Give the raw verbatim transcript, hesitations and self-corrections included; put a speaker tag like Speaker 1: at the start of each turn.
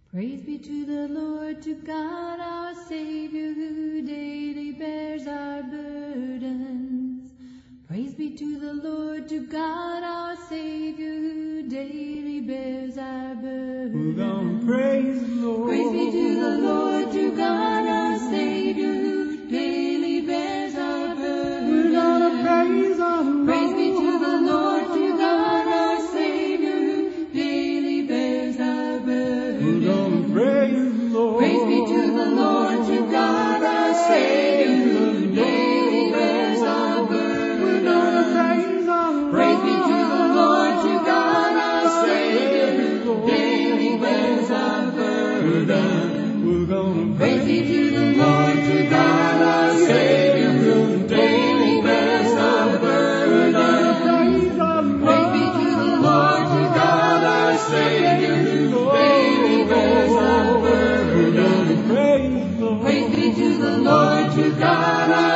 Speaker 1: Praise be to the Lord, to God our Savior, who daily bears our burdens. Praise be to the Lord, to God our Savior, who daily bears our burdens.
Speaker 2: We're gonna praise the Lord.
Speaker 1: Praise be to the Lord, to God our Savior, who daily bears our burdens.
Speaker 2: We're gonna praise our Lord.
Speaker 1: Praise be to the Lord, to God our Savior, who daily bears our burdens.
Speaker 2: We're gonna praise the Lord.
Speaker 1: Praise be to the Lord, to God our Savior, who daily bears our burdens.
Speaker 2: We're gonna praise our Lord.
Speaker 1: Praise be to the Lord, to God our Savior, who daily bears our burdens.
Speaker 2: We're gonna
Speaker 1: Praise be to the Lord, to God our Savior, who daily bears our burdens.
Speaker 2: praise our
Speaker 1: Praise be to the Lord, to God our Savior, who daily bears our burdens.
Speaker 2: Praise the Lord.
Speaker 1: Praise be to the Lord, to God our